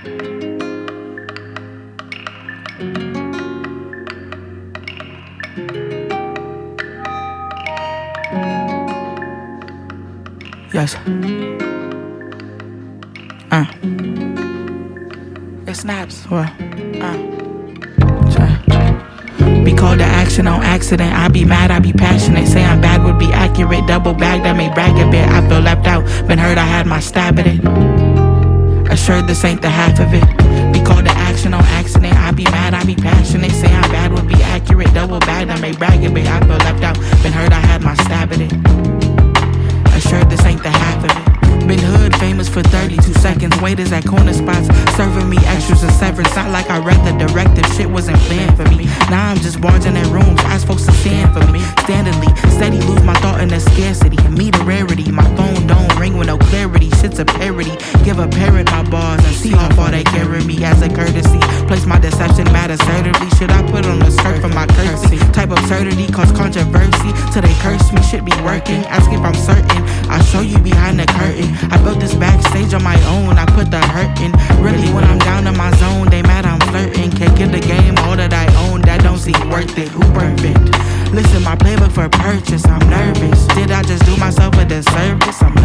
Yes. It snaps. What? Be called to action on accident. I be mad, I be passionate. Say I'm bad would be accurate. Double bag that may brag a bit. I feel left out. Been hurt, I had my stab at it. Assured this ain't the half of it. Be called to action on accident. I be mad, I be passionate. Say I'm bad would be accurate. Double bag that may brag a bit. I feel left out. Been hurt, I had my stab at it. Assured this ain't the half of it. Been hood famous for 32 seconds. Waiters at corner spots serving me extras and severance. Not like I read the directive, shit wasn't planned for me. Now I'm just barging in rooms, ask folks to stand for me. Standardly, steady lose my thought in the scarcity. Me the rarity, my phone don't ring with no clarity. Shit's a parody, give a parrot my bars and see how far they carry me as a courtesy. Place my deception mad assertively. Should I put on a skirt for my courtesy? Type absurdity cause controversy till they curse me, shit be working. Ask if I'm certain, I'll show you behind the curtain. I built this backstage on my own, I put the hurt in. Really when I'm down in my zone, they mad I'm flirting. Can't give the game all that I own, that don't seem worth it. Who perfect? Listen, my playbook for purchase, I'm nervous. Did I just do myself a disservice? I'm